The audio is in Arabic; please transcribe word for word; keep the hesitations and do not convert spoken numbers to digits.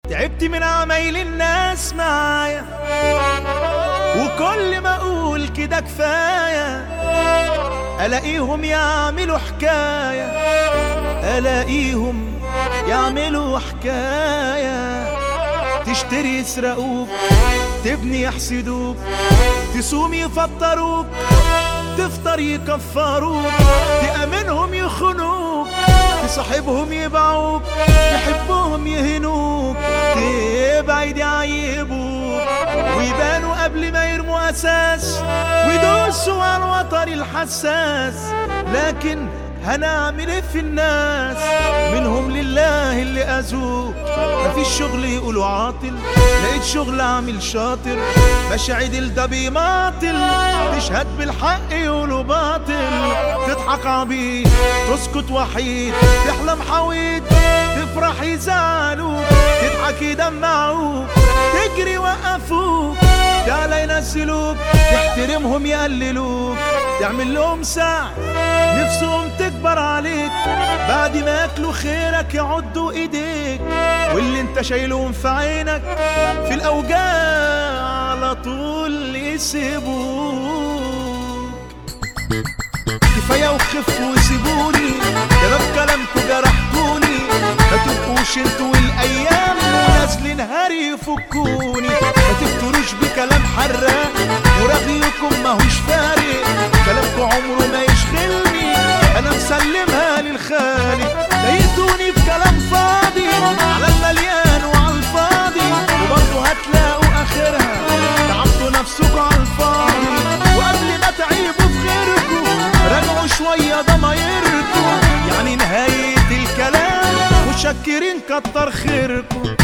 تعبت من عمايل الناس معايا، وكل ما اقول كده كفاية الاقيهم يعملوا حكاية، الاقيهم يعملوا حكاية. تشتري يسرقوك، تبني يحسدوك، تصوم يفطروك، تفطر يكفروك، تأمنهم يخونوك، تصاحبهم يبعوك، تحبهم يهنوك، تبعد يعيبوك ويبانوا قبل ما يرموا أساس ويدوسوا على الوتر الحساس. لكن هنعمل ايه في الناس؟ منهم لله اللي أذوك. مفيش شغل يقولوا عاطل، لقيت شغل عامل شاطر، ماشي عدل ده بيماطل، تشهد بالحق يقولوا باطل. تضحك عبيط، تسكت وحيد، تحلم حويط، تفرح يزعلوك، تضحك يدمعوك، تجري وقفوك، تعالى ينزلوك، تحترمهم يقللوك، تعمل لهم سعي نفسهم تكبر عليك، بعد ما ياكلوا خيرك يعضوا ايديك، واللي انت شايلهم في عينك في الاوجاع على طول يسيبوك. كفايه وخفوا وسيبوني، كلام كلامكوا جرحتوني، ما تبقوش انتوا الايام ونازلين هري يفكوني، ما تفتروش بكلام حراق ورغيكم ماهوش فارق، كلامكوا عمره ما يشغلني، انا مسلمها للخالق. ضايقتوني بكلام فاضي على المليان وعلى الفاضي، وبرضه هتلاقوا اخرها تعبتوا نفسكوا على الفاضي، وقبل ما تعيبوا في غيركم راجعوا شويه ضمايركم، يعني نهايه الكلام متشكرين كتر خيركم.